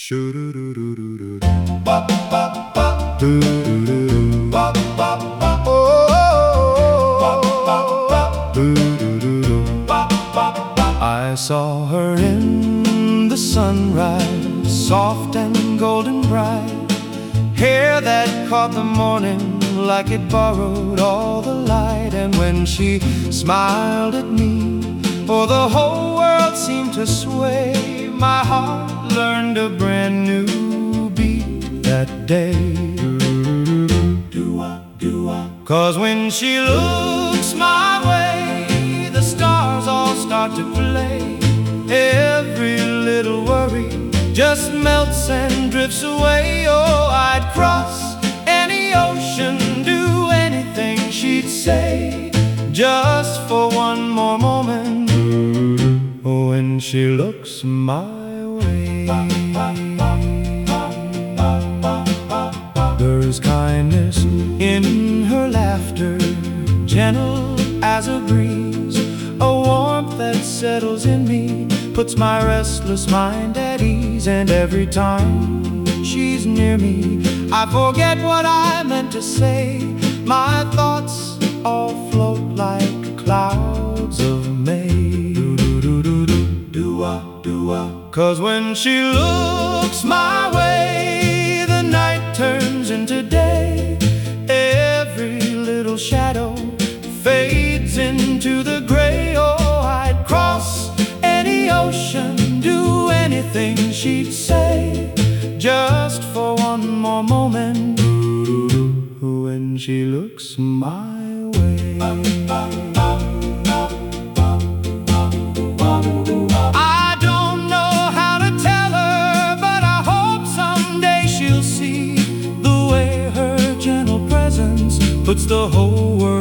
I saw her in the sunrise, soft and golden bright, hair that caught the morning like it borrowed all the light. And when she smiled at me, oh, the whole world seemed to sway. My heart learned a brand new beat that day. 'Cause when she looks my way, the stars all start to play. Every little worry just melts and drifts away. Oh, I'd cross any ocean, do anything she'd say, just for one more moment. Oh, when she looks my way. There's kindness in her laughter, gentle as a breeze, a warmth that settles in me, puts my restless mind at ease. And every time she's near me, I forget what I meant to say. My thoughts all float like clouds of May. 'Cause when she looks my way, the night turns into day. Every little shadow fades into the gray. Oh, I'd cross any ocean, do anything she'd say, just for one more moment. When she looks my way. I don't know how to tell her, but I hope someday she'll see the way her gentle presence puts the whole world